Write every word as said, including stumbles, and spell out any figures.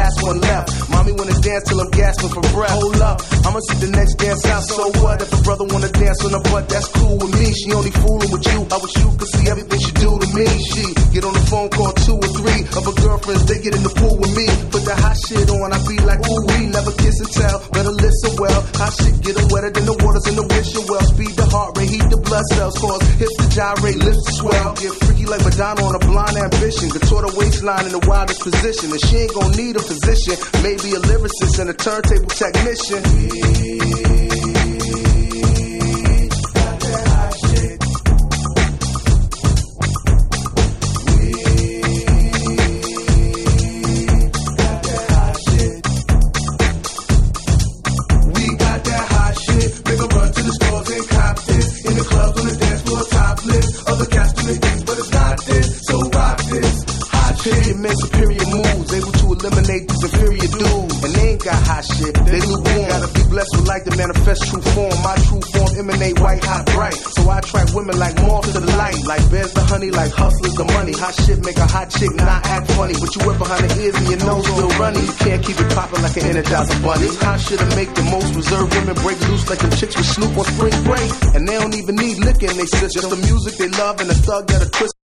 last one left. Mommy wanna dance till I'm gasping for breath. Hold up, I'ma see the next dance out. So what? If a brother wanna dance on her butt, that's cool with me. She only fooling with you. I wish you could see everything she do to me. She get on the phone, call two or three of her girlfriends. They get in the pool with me. Put the hot shit on, I be like, ooh, we never kiss and tell. Better listen well. Hot shit get her wetter than the waters in the wishing well. Speed the heart rate, heat the blood cells. Cause hips to gyrate, lips to swell. Get freaky like Madonna on a blonde ambition. Contort her waistline in the wildest position. And she ain't gon' need a physician. Maybe a lyricist and a turntable technician. Superior moves, able to eliminate these inferior dudes. And they ain't got hot shit, they lukewarm. Gotta be blessed with light to manifest true form. My true form emanate white hot bright. So I attract women like moths to the light. Like bears the honey, like hustlers the money. Hot shit make a hot chick not act funny. But you whip behind the ears and your nose still running. You can't keep it popping like an Energizer bunny. This hot shit'll make the most reserved women break loose like them chicks with Snoop on spring break. And they don't even need liquor in they system. Just the music they love and the thug that'll twist